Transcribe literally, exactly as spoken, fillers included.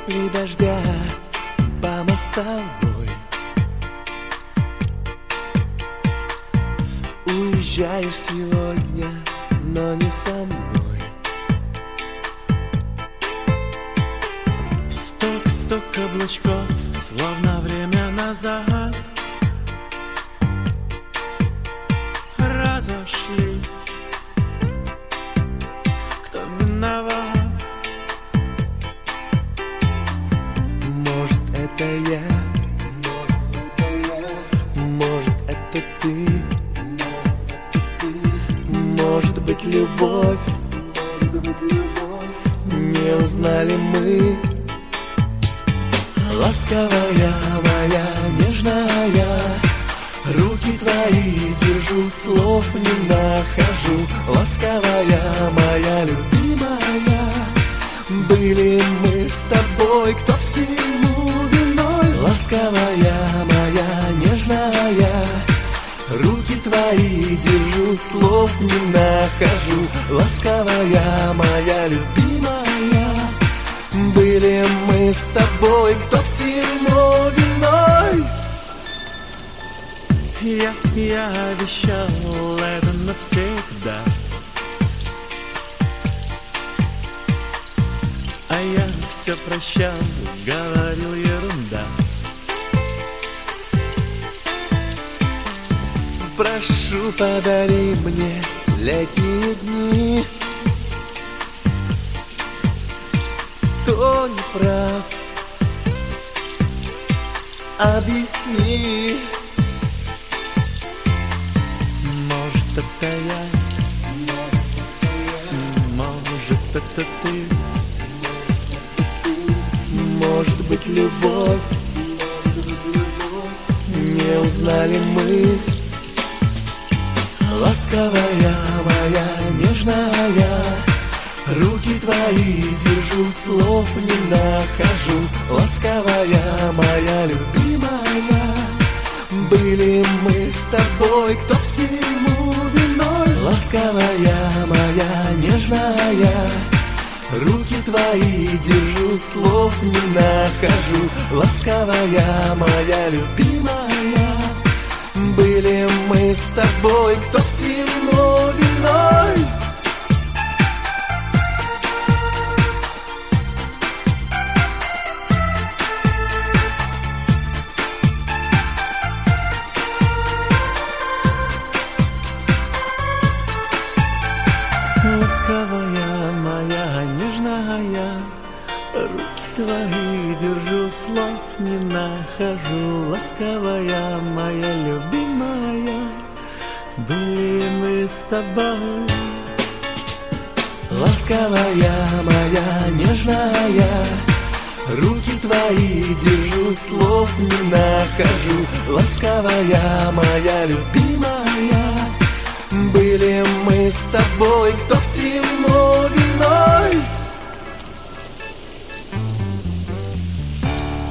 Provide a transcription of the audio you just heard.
Капли дождя по мостовой. Уезжаешь сегодня, но не со мной. Стук-стук каблучков, словно время назад. Разошлись, кто виноват? Может, это я, может, это ты, может быть, любовь, не узнали мы. Ласковая моя, нежная, руки твои держу, слов не нахожу. Ласковая моя, любимая, были мы с тобой, кто всему виной. Ласковая моя, нежная, руки твои держу, слов не нахожу. Ласковая моя, любимая, были мы с тобой, кто всему виной. Я, я обещал это навсегда, а я все прощал, говорил ерунда. Прошу, подари мне летние дни. Кто не прав, объясни. Может, это я, может, это ты, может быть, любовь, не узнали мы. Ласковая моя, нежная, руки твои держу, слов не нахожу. Ласковая моя, любимая, были мы с тобой, кто всему виной. Ласковая моя, нежная, руки твои держу, слов не нахожу. Ласковая моя, любимая, были мы с тобой, кто всему виной. Ласковая моя, нежная, руки твои держу, слов не нахожу. Ласковая моя, любимая, были мы с тобой. Ласковая моя, нежная, руки твои держу, слов не нахожу. Ласковая моя, любимая, были мы с тобой, кто всему